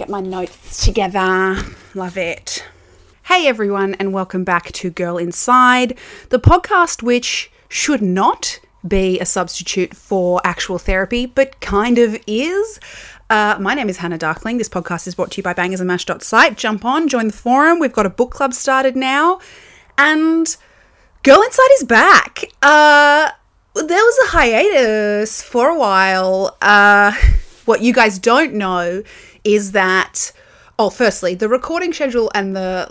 get my notes together. Love it. Hey everyone, and welcome back to Girl Inside, the podcast which should not be a substitute for actual therapy, but kind of is. My name is Hannah Darkling. This podcast is brought to you by bangersandmash.site. Jump on, join the forum. We've got a book club started now. And Girl Inside is back. There was a hiatus for a while. What you guys don't know is that, firstly, the recording schedule and the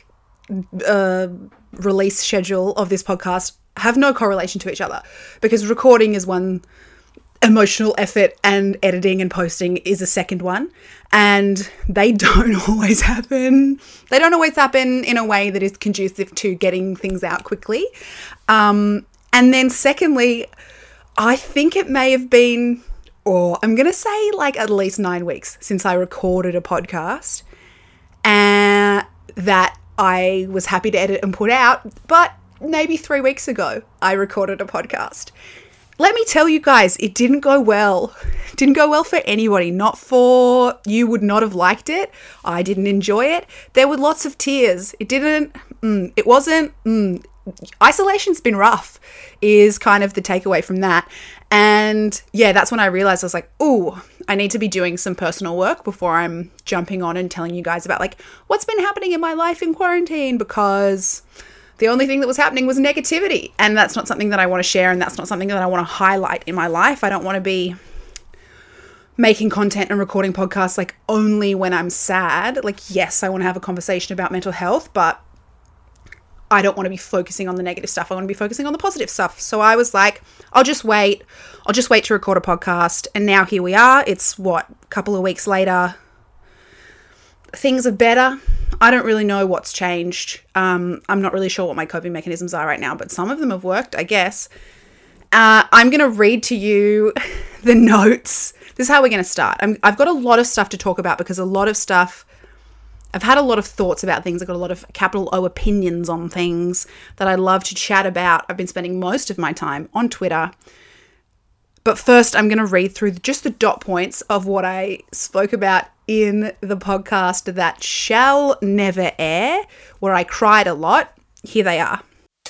release schedule of this podcast have no correlation to each other, because recording is one emotional effort and editing and posting is a second one, and they don't always happen. They don't always happen in a way that is conducive to getting things out quickly. And then secondly, I think it may have been, or I'm going to say at least 9 weeks since I recorded a podcast that I was happy to edit and put out, but maybe 3 weeks ago I recorded a podcast. Let me tell you guys, it didn't go well. It didn't go well for anybody. Not for you would not have liked it. I didn't enjoy it. There were lots of tears. It wasn't. Isolation's been rough is kind of the takeaway from that. And yeah, that's when I realized I was like, ooh, I need to be doing some personal work before I'm jumping on and telling you guys about what's been happening in my life in quarantine, because the only thing that was happening was negativity, and that's not something that I want to share, and that's not something that I want to highlight in my life. I don't want to be making content and recording podcasts only when I'm sad. Yes, I want to have a conversation about mental health, but I don't want to be focusing on the negative stuff. I want to be focusing on the positive stuff. So I was like, I'll just wait to record a podcast. And now here we are. It's a couple of weeks later. Things are better. I don't really know what's changed. I'm not really sure what my coping mechanisms are right now, but some of them have worked, I guess. I'm going to read to you the notes. This is how we're going to start. I've got a lot of stuff to talk about, because I've had a lot of thoughts about things. I've got a lot of capital O opinions on things that I love to chat about. I've been spending most of my time on Twitter. But first, I'm going to read through just the dot points of what I spoke about in the podcast that shall never air, where I cried a lot. Here they are.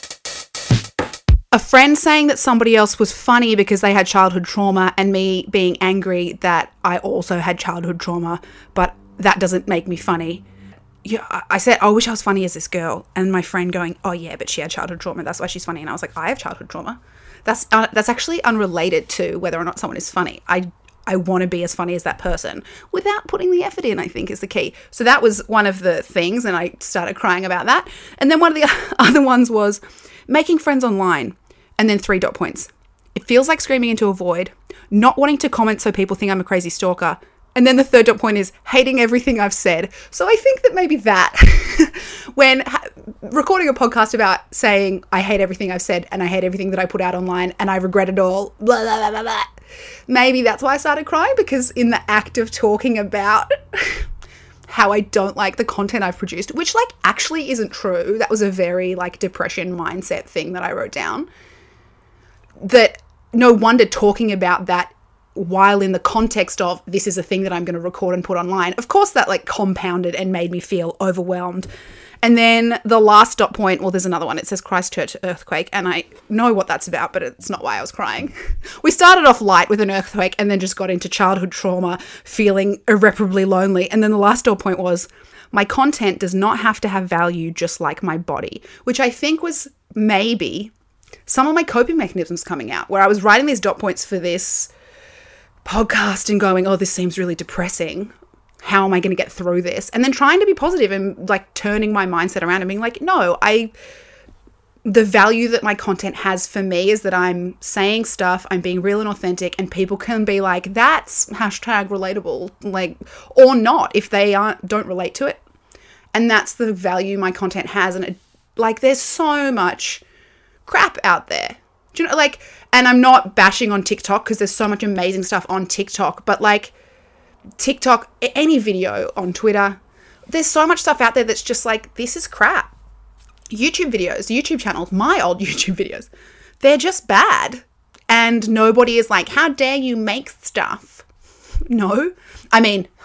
A friend saying that somebody else was funny because they had childhood trauma, and me being angry that I also had childhood trauma, but that doesn't make me funny. Yeah, I said, I wish I was funny as this girl. And my friend going, oh yeah, but she had childhood trauma. That's why she's funny. And I was like, I have childhood trauma. That's actually unrelated to whether or not someone is funny. I want to be as funny as that person without putting the effort in, I think, is the key. So that was one of the things, and I started crying about that. And then one of the other ones was making friends online, and then 3 dot points. It feels like screaming into a void, not wanting to comment so people think I'm a crazy stalker. And then the 3rd dot point is hating everything I've said. So I think that maybe that, when recording a podcast about saying I hate everything I've said and I hate everything that I put out online and I regret it all, blah, blah, blah, blah, blah, maybe that's why I started crying, because in the act of talking about how I don't like the content I've produced, which actually isn't true. That was a very depression mindset thing that I wrote down. That no wonder talking about that while in the context of this is a thing that I'm going to record and put online, of course that compounded and made me feel overwhelmed. And then the last dot point, there's another one. It says Christchurch earthquake, and I know what that's about, but it's not why I was crying. We started off light with an earthquake and then just got into childhood trauma, feeling irreparably lonely. And then the last dot point was, my content does not have to have value just like my body, which I think was maybe some of my coping mechanisms coming out, where I was writing these dot points for this podcast and going, oh, this seems really depressing. How am I going to get through this? And then trying to be positive and turning my mindset around and being no, the value that my content has for me is that I'm saying stuff, I'm being real and authentic, and people can be like, that's #relatable, or not if they don't relate to it. And that's the value my content has. And there's so much crap out there. Do you know, and I'm not bashing on TikTok, because there's so much amazing stuff on TikTok, but TikTok, any video on Twitter, there's so much stuff out there that's just this is crap. YouTube videos, YouTube channels, my old YouTube videos, they're just bad. And nobody is how dare you make stuff? No. I mean,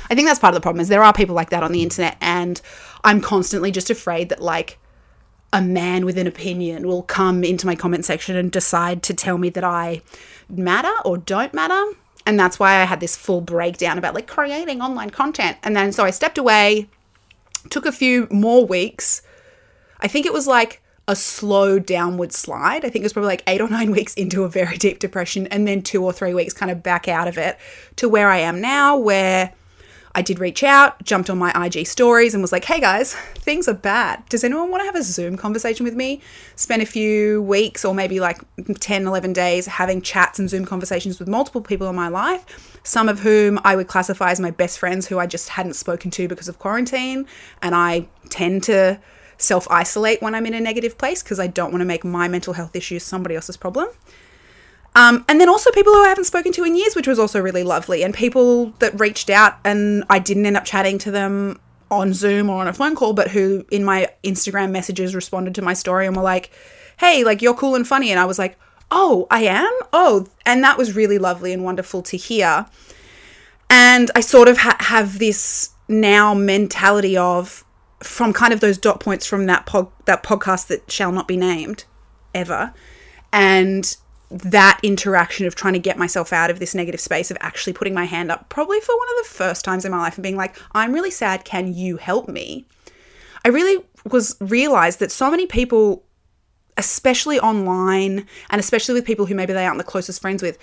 I think that's part of the problem, is there are people like that on the internet, and I'm constantly just afraid that like a man with an opinion will come into my comment section and decide to tell me that I matter or don't matter. And that's why I had this full breakdown about like creating online content. And then so I stepped away, took a few more weeks. I think it was like a slow downward slide. I think it was probably like 8 or 9 weeks into a very deep depression, and then 2 or 3 weeks kind of back out of it to where I am now, where I did reach out, jumped on my IG stories and was like, hey guys, things are bad. Does anyone want to have a Zoom conversation with me? Spent a few weeks or maybe like 10, 11 days having chats and Zoom conversations with multiple people in my life, some of whom I would classify as my best friends who I just hadn't spoken to because of quarantine. And I tend to self-isolate when I'm in a negative place because I don't want to make my mental health issues somebody else's problem. And then also people who I haven't spoken to in years, which was also really lovely. And people that reached out and I didn't end up chatting to them on Zoom or on a phone call, but who in my Instagram messages responded to my story and were like, hey, like you're cool and funny. And I was like, oh, I am? Oh, and that was really lovely and wonderful to hear. And I sort of have this now mentality of, from kind of those dot points from that podcast that shall not be named ever. And that interaction of trying to get myself out of this negative space, of actually putting my hand up, probably for one of the first times in my life, and being like, I'm really sad, can you help me? I really realized that so many people, especially online, and especially with people who maybe they aren't the closest friends with,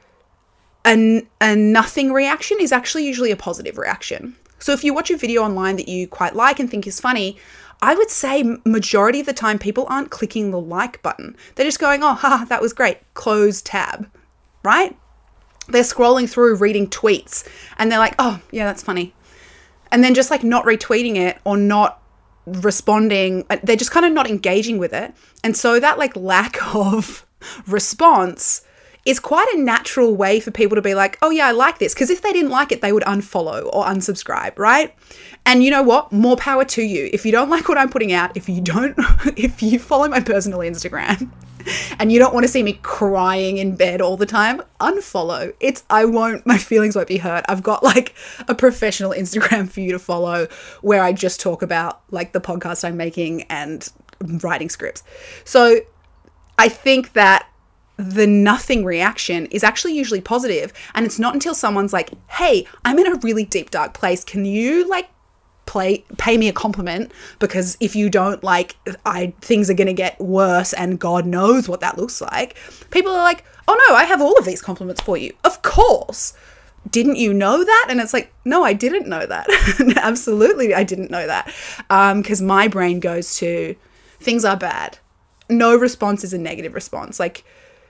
a nothing reaction is actually usually a positive reaction. So if you watch a video online that you quite like and think is funny, I would say majority of the time people aren't clicking the like button. They're just going, oh, ha, that was great. Close tab, right? They're scrolling through reading tweets and they're like, oh, yeah, that's funny. And then just like not retweeting it or not responding. They're just kind of not engaging with it. And so that like lack of response is quite a natural way for people to be like, oh yeah, I like this. Because if they didn't like it, they would unfollow or unsubscribe, right? And you know what? More power to you. If you don't like what I'm putting out, if you follow my personal Instagram and you don't want to see me crying in bed all the time, unfollow. My feelings won't be hurt. I've got like a professional Instagram for you to follow where I just talk about like the podcast I'm making and writing scripts. So I think that the nothing reaction is actually usually positive. And it's not until someone's like, hey, I'm in a really deep, dark place. Can you like pay me a compliment? Because if you don't, like, things are going to get worse and God knows what that looks like. People are like, oh no, I have all of these compliments for you. Of course. Didn't you know that? And it's like, no, I didn't know that. Absolutely, I didn't know that. Because my brain goes to, things are bad. No response is a negative response. Like,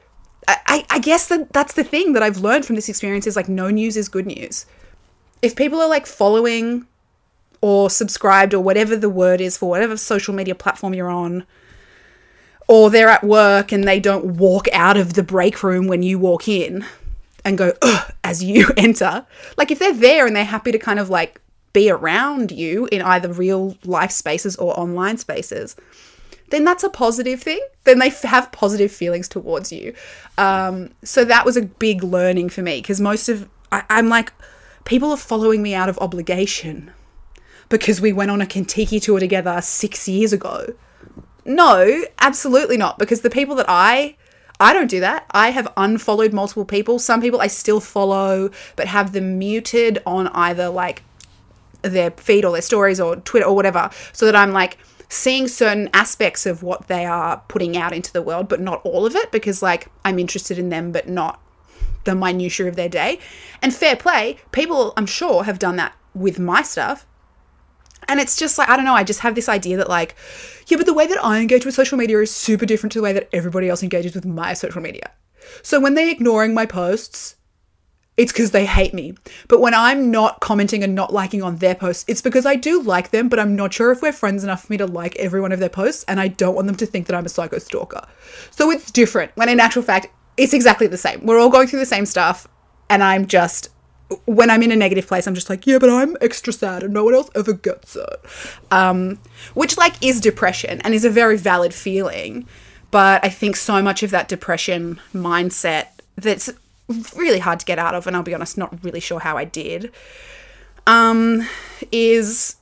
I guess that's the thing that I've learned from this experience is like no news is good news. If people are like following or subscribed or whatever the word is for whatever social media platform you're on, or they're at work and they don't walk out of the break room when you walk in and go, ugh, as you enter. Like if they're there and they're happy to kind of like be around you in either real life spaces or online spaces, then that's a positive thing. Then they have positive feelings towards you. So that was a big learning for me because I'm like, people are following me out of obligation because we went on a Kentucky tour together 6 years ago. No, absolutely not. Because the people that I don't do that. I have unfollowed multiple people. Some people I still follow, but have them muted on either like their feed or their stories or Twitter or whatever, so that I'm like seeing certain aspects of what they are putting out into the world, but not all of it, because like I'm interested in them, but not the minutiae of their day. And fair play, people I'm sure have done that with my stuff. And it's just like, I don't know, I just have this idea that like, yeah, but the way that I engage with social media is super different to the way that everybody else engages with my social media. So when they're ignoring my posts, it's because they hate me. But when I'm not commenting and not liking on their posts, it's because I do like them, but I'm not sure if we're friends enough for me to like every one of their posts, and I don't want them to think that I'm a psycho stalker. So it's different, when in actual fact, it's exactly the same. We're all going through the same stuff, and I'm just, when I'm in a negative place, I'm just like, yeah, but I'm extra sad and no one else ever gets it. Which like is depression and is a very valid feeling. But I think so much of that depression mindset that's really hard to get out of, and I'll be honest, not really sure how I did, is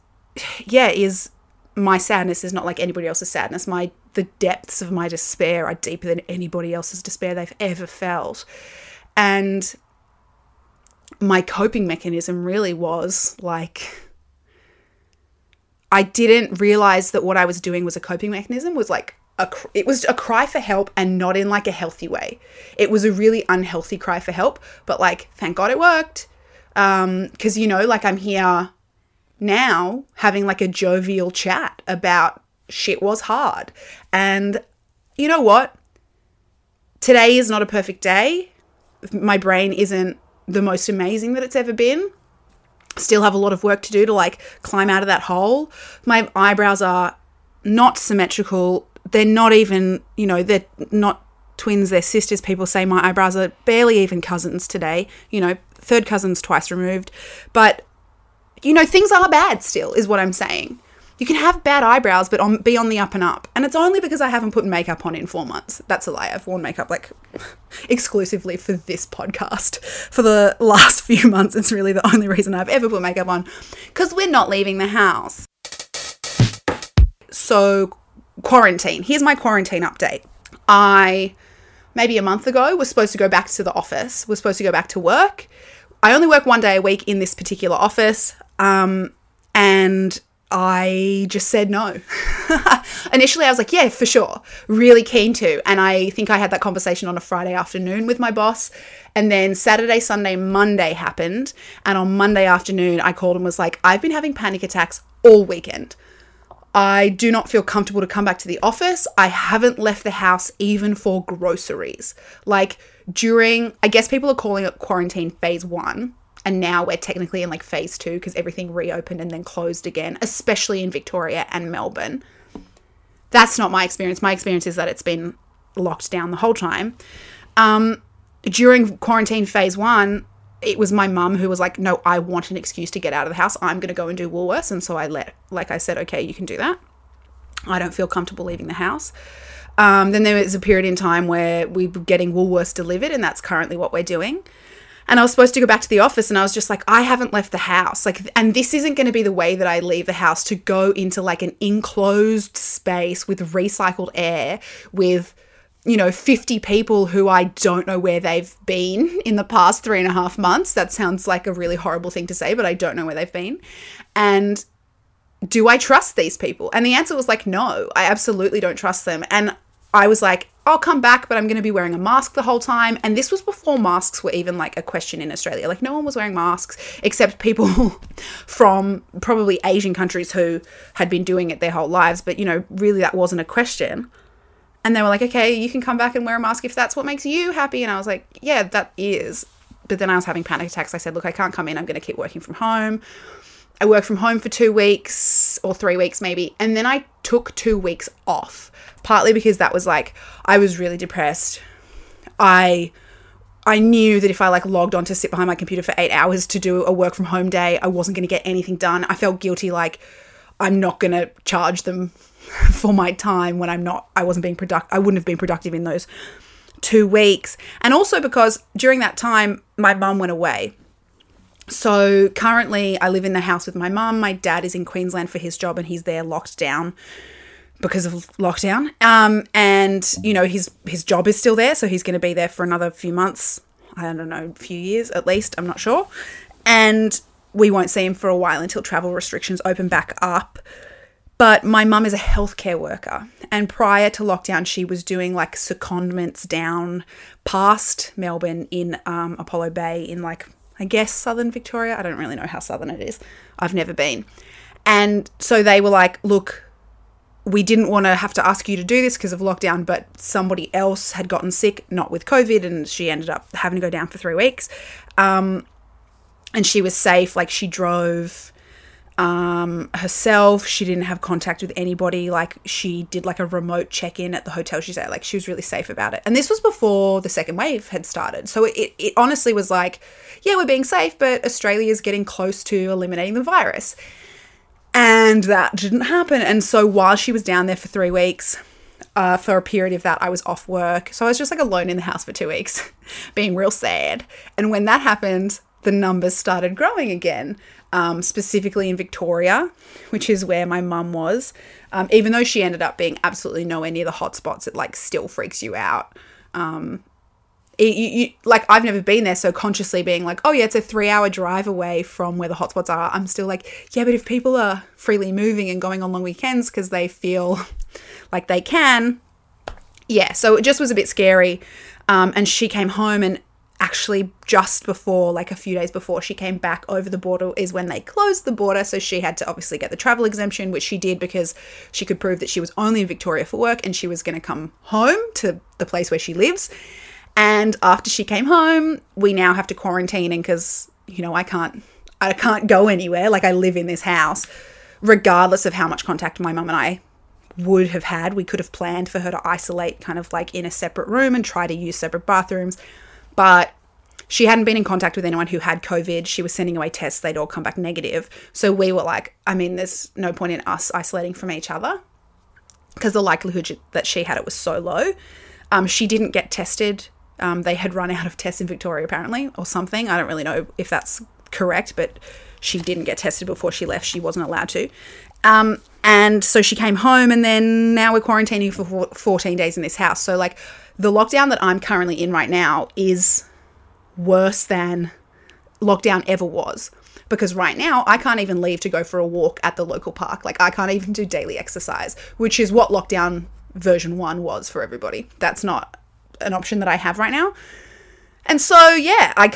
my sadness is not like anybody else's sadness. The depths of my despair are deeper than anybody else's despair they've ever felt. And my coping mechanism really was like, I didn't realize that what I was doing was a coping mechanism, was like, it was a cry for help, and not in like a healthy way. It was a really unhealthy cry for help, but like, thank God it worked. 'Cause like I'm here now having like a jovial chat about shit was hard. And you know what? Today is not a perfect day. My brain isn't the most amazing that it's ever been. Still have a lot of work to do to like climb out of that hole. My eyebrows are not symmetrical. They're not even, they're not twins, they're sisters. People say my eyebrows are barely even cousins today. Third cousins twice removed. But things are bad still, is what I'm saying. You can have bad eyebrows, but be on the up and up. And it's only because I haven't put makeup on in 4 months. That's a lie. I've worn makeup like exclusively for this podcast. For the last few months, it's really the only reason I've ever put makeup on. Because we're not leaving the house. So, quarantine. Here's my quarantine update. Maybe a month ago, was supposed to go back to the office. Was supposed to go back to work. I only work one day a week in this particular office. And I just said no. Initially, I was like, yeah, for sure. Really keen to. And I think I had that conversation on a Friday afternoon with my boss. And then Saturday, Sunday, Monday happened. And on Monday afternoon, I called and was like, I've been having panic attacks all weekend. I do not feel comfortable to come back to the office. I haven't left the house even for groceries. Like I guess people are calling it quarantine phase 1. And now we're technically in like phase 2 because everything reopened and then closed again, especially in Victoria and Melbourne. That's not my experience. My experience is that it's been locked down the whole time. During quarantine phase 1, it was my mum who was like, no, I want an excuse to get out of the house. I'm going to go and do Woolworths. And so I said, okay, you can do that. I don't feel comfortable leaving the house. Then there was a period in time where we were getting Woolworths delivered, and that's currently what we're doing. And I was supposed to go back to the office, and I was just like, I haven't left the house. And this isn't going to be the way that I leave the house, to go into like an enclosed space with recycled air with, 50 people who I don't know where they've been in the past 3.5 months. That sounds like a really horrible thing to say, but I don't know where they've been. And do I trust these people? And the answer was like, no, I absolutely don't trust them. And I was like, I'll come back, but I'm going to be wearing a mask the whole time. And this was before masks were even like a question in Australia. Like no one was wearing masks except people from probably Asian countries who had been doing it their whole lives. But, really that wasn't a question. And they were like, okay, you can come back and wear a mask if that's what makes you happy. And I was like, yeah, that is. But then I was having panic attacks. I said, look, I can't come in. I'm going to keep working from home. I worked from home for 2 weeks or 3 weeks maybe. And then I took 2 weeks off, partly because that was like, I was really depressed. I knew that if I logged on to sit behind my computer for 8 hours to do a work from home day, I wasn't going to get anything done. I felt guilty. Like I'm not going to charge them for my time when I wasn't being productive. I wouldn't have been productive in those 2 weeks. And also because during that time, my mum went away. So currently I live in the house with my mum. My dad is in Queensland for his job and he's there locked down because of lockdown. And his job is still there. So he's going to be there for another few months. I don't know, a few years at least. I'm not sure. And we won't see him for a while until travel restrictions open back up. But my mum is a healthcare worker. And prior to lockdown, she was doing secondments down past Melbourne in Apollo Bay in I guess southern Victoria. I don't really know how southern it is. I've never been. And so they were like, look, we didn't want to have to ask you to do this because of lockdown, but somebody else had gotten sick, not with COVID, and she ended up having to go down for 3 weeks. And she was safe. She drove herself. She didn't have contact with anybody. She did a remote check-in at the hotel she stayed at. She was really safe about it. And this was before the second wave had started. So it honestly was yeah, we're being safe, but Australia is getting close to eliminating the virus. And that didn't happen. And so while she was down there for 3 weeks, for a period of that, I was off work. So I was just alone in the house for 2 weeks, being real sad. And when that happened, the numbers started growing again, specifically in Victoria, which is where my mum was. Even though she ended up being absolutely nowhere near the hotspots, it like still freaks you out. Like, I've never been there, so consciously being like, oh yeah, it's a 3-hour drive away from where the hotspots are, I'm still like, yeah, but if people are freely moving and going on long weekends because they feel like they can, yeah, so it just was a bit scary. And she came home, and actually just before, like a few days before she came back over the border is when they closed the border, so she had to obviously get the travel exemption, which she did because she could prove that she was only in Victoria for work and she was going to come home to the place where she lives. And after she came home, we now have to quarantine because, you know, I can't go anywhere. Like, I live in this house, regardless of how much contact my mum and I would have had. We could have planned for her to isolate kind of like in a separate room and try to use separate bathrooms. But she hadn't been in contact with anyone who had COVID. She was sending away tests. They'd all come back negative. So we were like, I mean, there's no point in us isolating from each other because the likelihood that she had it was so low. She didn't get tested. They had run out of tests in Victoria apparently, or something. I don't really know if that's correct, but she didn't get tested before she left. She wasn't allowed to. And so she came home, and then now we're quarantining for 14 days in this house. So like the lockdown that I'm currently in right now is worse than lockdown ever was, because right now I can't even leave to go for a walk at the local park. Like, I can't even do daily exercise, which is what lockdown version 1 was for everybody. That's not an option that I have right now. And so, yeah, I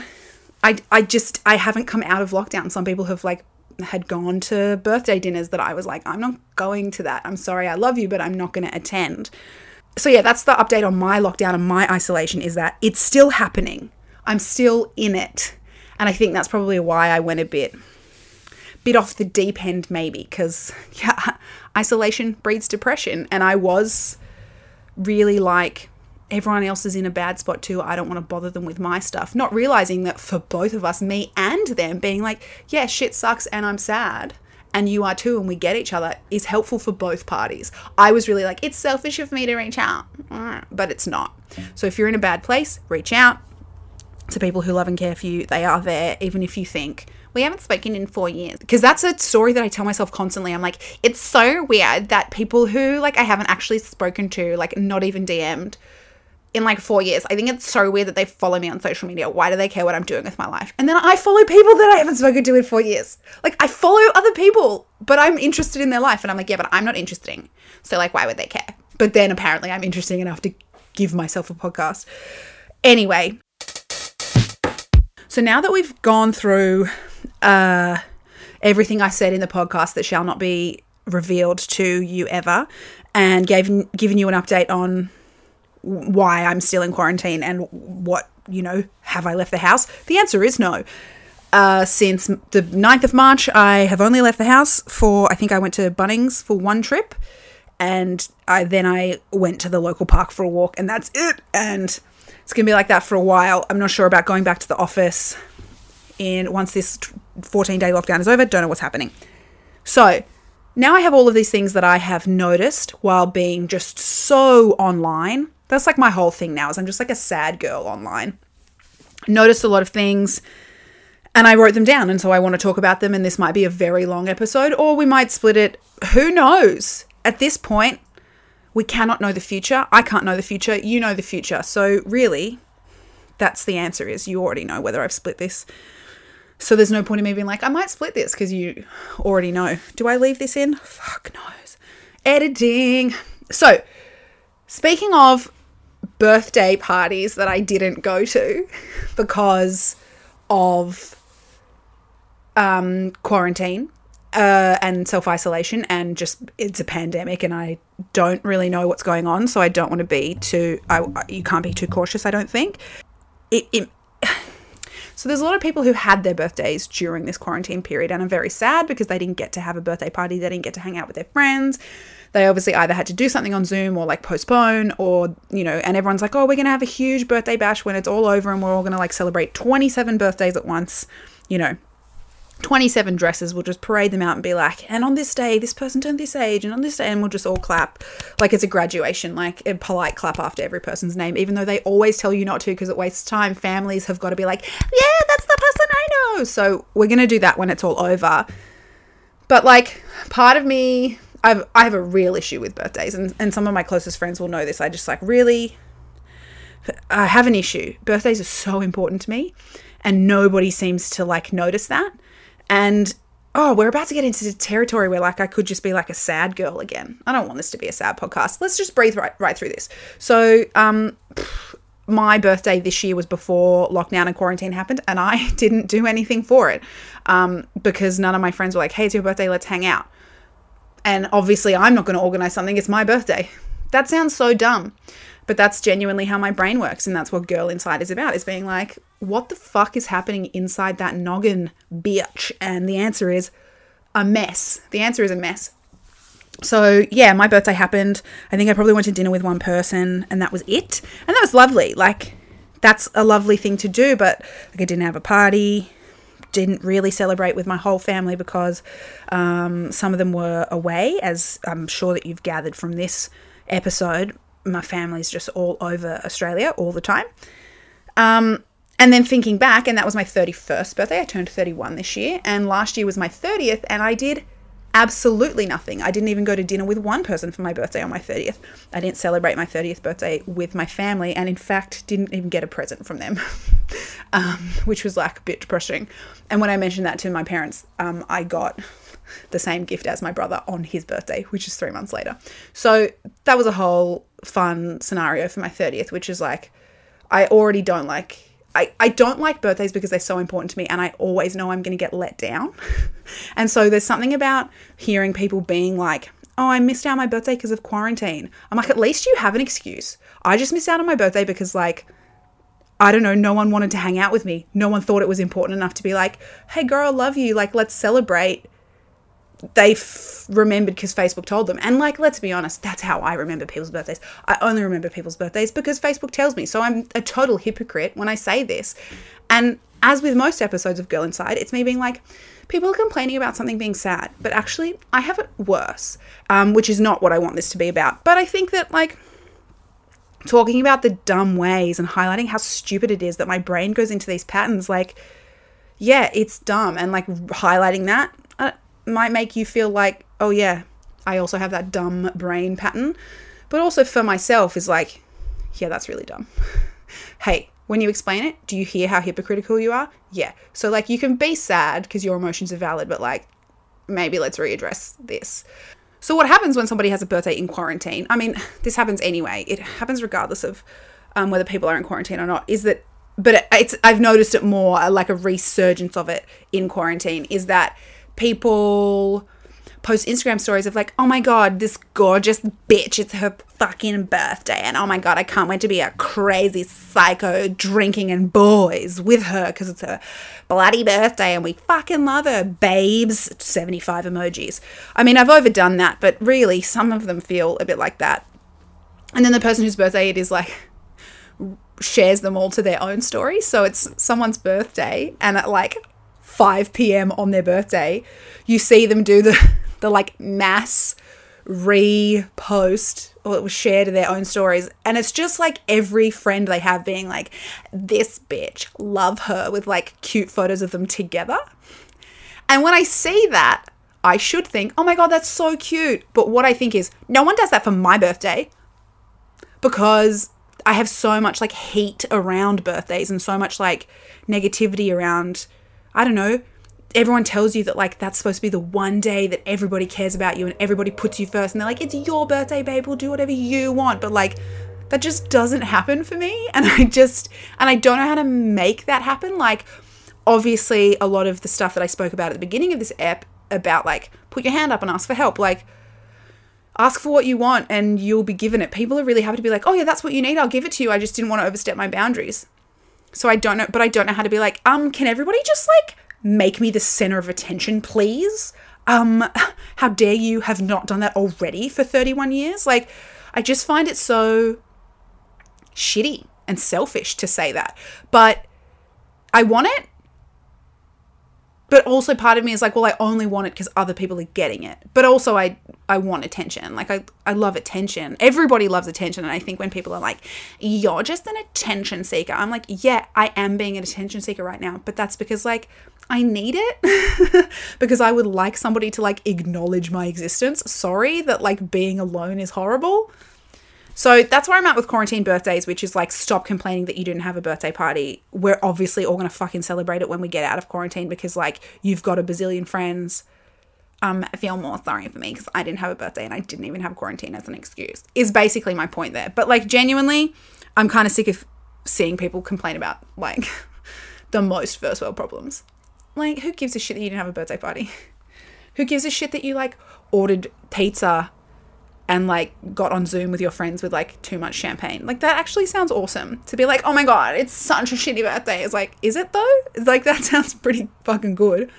haven't come out of lockdown. Some people have had gone to birthday dinners that I was like, I'm not going to that. I'm sorry, I love you, but I'm not going to attend. So yeah, that's the update on my lockdown and my isolation, is that it's still happening. I'm still in it. And I think that's probably why I went a bit off the deep end, maybe, because yeah, isolation breeds depression. And I was really like, everyone else is in a bad spot too. I don't want to bother them with my stuff. Not realizing that for both of us, me and them, being like, yeah, shit sucks and I'm sad and you are too and we get each other, is helpful for both parties. I was really like, it's selfish of me to reach out, but it's not. So if you're in a bad place, reach out to people who love and care for you. They are there, even if you think, we haven't spoken in 4 years. Because that's a story that I tell myself constantly. I'm like, it's so weird that people who I haven't actually spoken to, not even DM'd, in 4 years. I think it's so weird that they follow me on social media. Why do they care what I'm doing with my life? And then I follow people that I haven't spoken to in 4 years. I follow other people, but I'm interested in their life. And I'm like, yeah, but I'm not interesting. So why would they care? But then apparently I'm interesting enough to give myself a podcast. Anyway, so now that we've gone through everything I said in the podcast that shall not be revealed to you ever, and given you an update on why I'm still in quarantine and what, have I left the house? The answer is no. Since the 9th of March, I have only left the house I think I went to Bunnings for one trip, and I went to the local park for a walk, and that's it. And it's going to be like that for a while. I'm not sure about going back to the office once this 14-day lockdown is over. Don't know what's happening. So now I have all of these things that I have noticed while being just so online. That's my whole thing now, is I'm just a sad girl online. Noticed a lot of things and I wrote them down, and so I want to talk about them, and this might be a very long episode, or we might split it. Who knows? At this point, we cannot know the future. I can't know the future. You know the future. So really, that's the answer, is you already know whether I've split this. So there's no point in me being like, I might split this, because you already know. Do I leave this in? Fuck knows. Editing. So speaking of birthday parties that I didn't go to because of quarantine and self-isolation, and just it's a pandemic and I don't really know what's going on, so I don't want to be you can't be too cautious, I don't think. So there's a lot of people who had their birthdays during this quarantine period, and I'm very sad because they didn't get to have a birthday party. They didn't get to hang out with their friends. They obviously either had to do something on Zoom or postpone, or, and everyone's like, oh, we're going to have a huge birthday bash when it's all over and we're all going to celebrate 27 birthdays at once, 27 dresses. We'll just parade them out and be like, and on this day, this person turned this age, and on this day, and we'll just all clap like it's a graduation, like a polite clap after every person's name, even though they always tell you not to because it wastes time. Families have got to be like, yeah, that's the person knows? So we're going to do that when it's all over. But like part of me, I have a real issue with birthdays, and some of my closest friends will know this. I just like really, I have an issue. Birthdays are so important to me, and nobody seems to like notice that. And oh, we're about to get into territory where like I could just be like a sad girl again. I don't want this to be a sad podcast. Let's just breathe right through this. So my birthday this year was before lockdown and quarantine happened, and I didn't do anything for it because none of my friends were like, hey, it's your birthday, let's hang out. And obviously I'm not going to organize something. It's my birthday. That sounds so dumb, but that's genuinely how my brain works. And that's what Girl Inside is about, is being like, what the fuck is happening inside that noggin, bitch? And the answer is a mess. The answer is a mess. So yeah, my birthday happened. I think I probably went to dinner with one person and that was it. And that was lovely. Like, that's a lovely thing to do, but like I didn't have a party, didn't really celebrate with my whole family because some of them were away, as I'm sure that you've gathered from this episode. My family's just all over Australia all the time. And then thinking back, and that was my 31st birthday. I turned 31 this year, and last year was my 30th, and I did absolutely nothing. I didn't even go to dinner with one person for my birthday on my 30th. I didn't celebrate my 30th birthday with my family, and in fact, didn't even get a present from them, which was like a bit depressing. And when I mentioned that to my parents, I got the same gift as my brother on his birthday, which is 3 months later. So that was a whole fun scenario for my 30th, which is like, I already don't like... I don't like birthdays because they're so important to me, and I always know I'm going to get let down. And so there's something about hearing people being like, oh, I missed out on my birthday because of quarantine. I'm like, at least you have an excuse. I just missed out on my birthday because, like, I don't know, no one wanted to hang out with me. No one thought it was important enough to be like, hey girl, I love you. Like, let's celebrate. They remembered because Facebook told them. And like, let's be honest, that's how I remember people's birthdays. I only remember people's birthdays because Facebook tells me. So I'm a total hypocrite when I say this. And as with most episodes of Girl Inside, it's me being like, people are complaining about something being sad, but actually I have it worse, which is not what I want this to be about. But I think that like talking about the dumb ways and highlighting how stupid it is that my brain goes into these patterns, like, yeah, it's dumb. And like highlighting that might make you feel like, oh yeah, I also have that dumb brain pattern. But also for myself is like, yeah, that's really dumb. Hey, when you explain it, do you hear how hypocritical you are? Yeah. So like you can be sad because your emotions are valid, but like maybe let's readdress this. So what happens when somebody has a birthday in quarantine? I mean, this happens anyway. It happens regardless of whether people are in quarantine or not, is that, but I've noticed it more like a resurgence of it in quarantine, is that people post Instagram stories of like, oh my God, this gorgeous bitch, it's her fucking birthday. And oh my God, I can't wait to be a crazy psycho drinking and boys with her because it's her bloody birthday and we fucking love her, babes. 75 emojis. I mean, I've overdone that, but really some of them feel a bit like that. And then the person whose birthday it is like shares them all to their own story. So it's someone's birthday and at like 5 p.m. on their birthday, you see them do the like mass repost, or it was shared to their own stories. And it's just like every friend they have being like, this bitch, love her, with like cute photos of them together. And when I see that, I should think, oh my God, that's so cute. But what I think is, no one does that for my birthday, because I have so much like heat around birthdays and so much like negativity around, I don't know, everyone tells you that like that's supposed to be the one day that everybody cares about you and everybody puts you first, and they're like, it's your birthday, babe, we'll do whatever you want. But like that just doesn't happen for me, and I don't know how to make that happen. Like obviously a lot of the stuff that I spoke about at the beginning of this ep about like put your hand up and ask for help, like ask for what you want and you'll be given it. People are really happy to be like, oh yeah, that's what you need, I'll give it to you, I just didn't want to overstep my boundaries. So I don't know how to be like, can everybody just like make me the center of attention, please? How dare you have not done that already for 31 years? Like, I just find it so shitty and selfish to say that. But I want it. But also part of me is like, well, I only want it because other people are getting it. But also I want attention. Like I love attention. Everybody loves attention. And I think when people are like, you're just an attention seeker, I'm like, yeah, I am being an attention seeker right now. But that's because like I need it because I would like somebody to like acknowledge my existence. Sorry that like being alone is horrible. So that's where I'm at with quarantine birthdays, which is like, stop complaining that you didn't have a birthday party. We're obviously all going to fucking celebrate it when we get out of quarantine because like you've got a bazillion friends. I feel more sorry for me because I didn't have a birthday and I didn't even have quarantine as an excuse, is basically my point there. But like genuinely, I'm kind of sick of seeing people complain about like the most first world problems. Like, who gives a shit that you didn't have a birthday party? Who gives a shit that you like ordered pizza and like got on Zoom with your friends with like too much champagne? Like that actually sounds awesome to be like, oh my God, it's such a shitty birthday. It's like, is it though? It's like, that sounds pretty fucking good.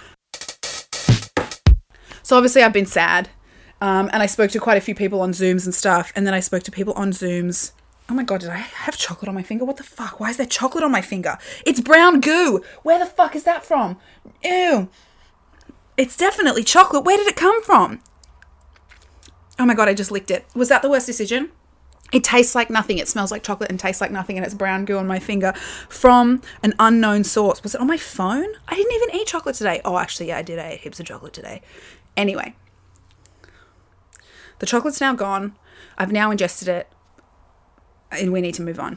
So obviously I've been sad. And I spoke to quite a few people on Zooms and stuff. And then I spoke to people on Zooms. Oh my God, did I have chocolate on my finger? What the fuck? Why is there chocolate on my finger? It's brown goo. Where the fuck is that from? Ew. It's definitely chocolate. Where did it come from? Oh my God, I just licked it. Was that the worst decision? It tastes like nothing. It smells like chocolate and tastes like nothing. And it's brown goo on my finger from an unknown source. Was it on my phone? I didn't even eat chocolate today. Oh, actually, yeah, I did. I ate heaps of chocolate today. Anyway, the chocolate's now gone. I've now ingested it. And we need to move on.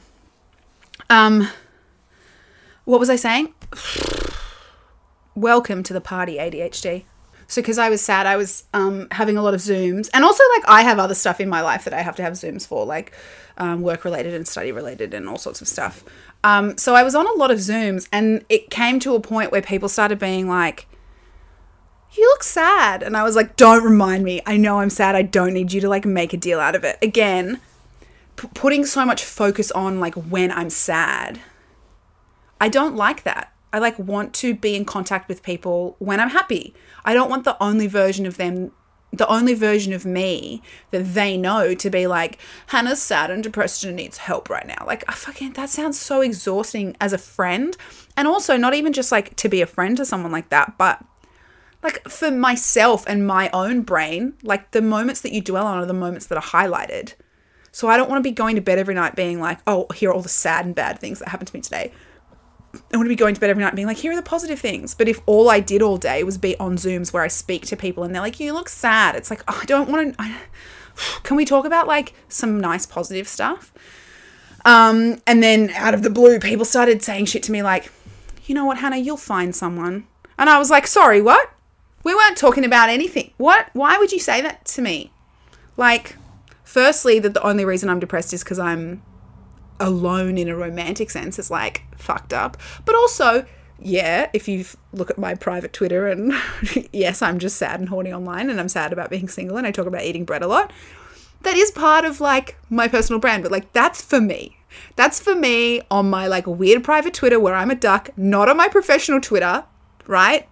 What was I saying? Welcome to the party, ADHD. So because I was sad, I was having a lot of Zooms. And also, like, I have other stuff in my life that I have to have Zooms for, like work-related and study-related and all sorts of stuff. So I was on a lot of Zooms, and it came to a point where people started being like, you look sad. And I was like, don't remind me. I know I'm sad. I don't need you to, like, make a deal out of it. Again, putting so much focus on, like, when I'm sad. I don't like that. I like want to be in contact with people when I'm happy. I don't want the only version of them, the only version of me that they know to be like, Hannah's sad and depressed and needs help right now. Like, that sounds so exhausting as a friend. And also not even just like to be a friend to someone like that, but like for myself and my own brain, like the moments that you dwell on are the moments that are highlighted. So I don't want to be going to bed every night being like, oh, here are all the sad and bad things that happened to me today. I want to be going to bed every night being like, here are the positive things. But if all I did all day was be on Zooms where I speak to people and they're like, you look sad. It's like, oh, I don't want to, can we talk about like some nice positive stuff? And then out of the blue, people started saying shit to me like, you know what, Hannah, you'll find someone. And I was like, sorry, what? We weren't talking about anything. What? Why would you say that to me? Like, firstly, that the only reason I'm depressed is because I'm alone in a romantic sense is like fucked up. But also, yeah, if you look at my private Twitter and yes, I'm just sad and horny online and I'm sad about being single and I talk about eating bread a lot. That is part of like my personal brand, but like that's for me. That's for me on my like weird private Twitter where I'm a duck, not on my professional Twitter, right?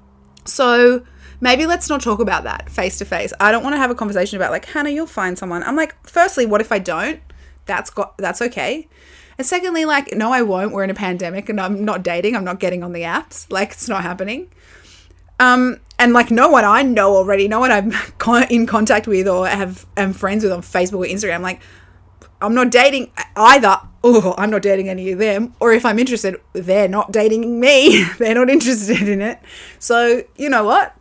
So maybe let's not talk about that face to face. I don't want to have a conversation about like, Hannah, you'll find someone. I'm like, firstly, what if I don't? That's okay. And secondly, like, no, I won't. We're in a pandemic and I'm not dating. I'm not getting on the apps. Like, it's not happening. And like, no one I know already, no one I'm in contact with or am friends with on Facebook or Instagram. Like, I'm not dating either. Oh, I'm not dating any of them. Or if I'm interested, they're not dating me. They're not interested in it. So, you know what?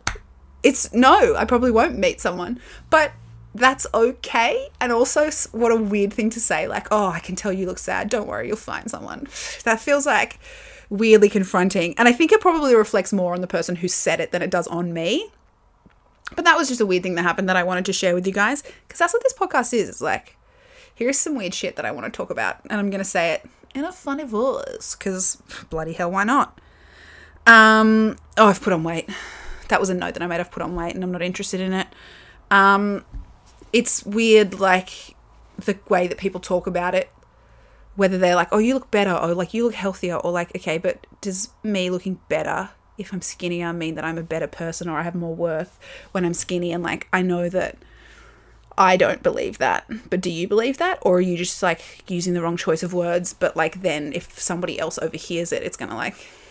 I probably won't meet someone. But that's okay. And also, what a weird thing to say. Like, oh, I can tell you look sad. Don't worry, you'll find someone. That feels like weirdly confronting. And I think it probably reflects more on the person who said it than it does on me. But that was just a weird thing that happened that I wanted to share with you guys. Because that's what this podcast is. It's like, here's some weird shit that I want to talk about. And I'm going to say it in a funny voice. Because bloody hell, why not? I've put on weight. That was a note that I made. I've put on weight and I'm not interested in it. It's weird, like, the way that people talk about it, whether they're like, oh, you look better, or like, you look healthier, or like, okay, but does me looking better, if I'm skinnier, mean that I'm a better person or I have more worth when I'm skinny? And like, I know that I don't believe that, but do you believe that? Or are you just like using the wrong choice of words, but like then if somebody else overhears it, it's going to like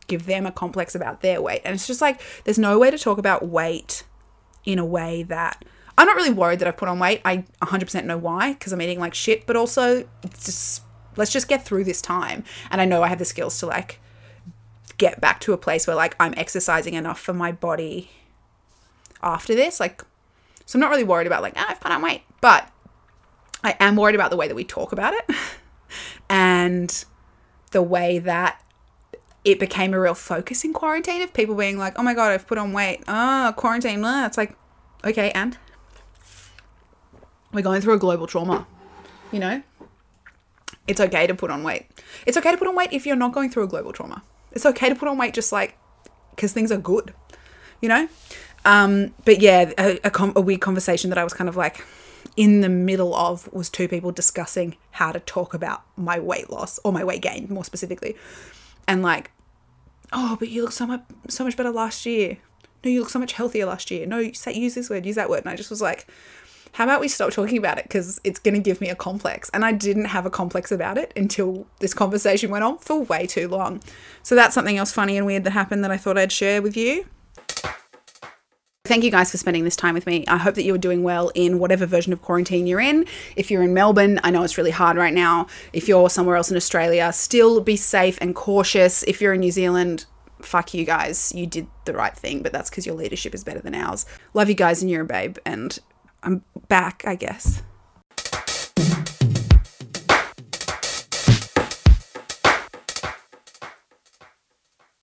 give them a complex about their weight. And it's just like, there's no way to talk about weight in a way that, I'm not really worried that I've put on weight. I 100% know why, because I'm eating like shit, but also it's just, let's just get through this time. And I know I have the skills to like get back to a place where like I'm exercising enough for my body after this. Like, so I'm not really worried about like, I've put on weight, but I am worried about the way that we talk about it and the way that it became a real focus in quarantine of people being like, oh my God, I've put on weight. Oh, quarantine. It's like, okay, and we're going through a global trauma, you know? It's okay to put on weight. It's okay to put on weight if you're not going through a global trauma. It's okay to put on weight just like, because things are good, you know? But yeah, a weird conversation that I was kind of like in the middle of was two people discussing how to talk about my weight loss or my weight gain more specifically. And like, oh, but you look so much better last year. No, you look so much healthier last year. No, use this word, use that word. And I just was like, how about we stop talking about it? Because it's going to give me a complex. And I didn't have a complex about it until this conversation went on for way too long. So that's something else funny and weird that happened that I thought I'd share with you. Thank you guys for spending this time with me. I hope that you're doing well in whatever version of quarantine you're in. If you're in Melbourne, I know it's really hard right now. If you're somewhere else in Australia, still be safe and cautious. If you're in New Zealand, fuck you guys. You did the right thing, but that's because your leadership is better than ours. Love you guys and you're a babe. And I'm back, I guess.